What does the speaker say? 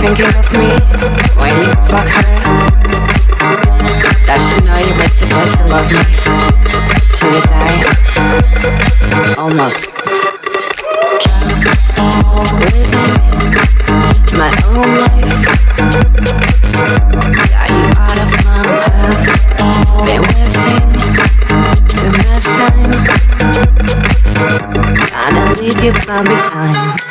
thinking of me when you fuck her? Does she know you're supposed to love me till you die? Almost. Living my own life. Got you out of my path. Been wasting too much time. Gotta leave you far behind.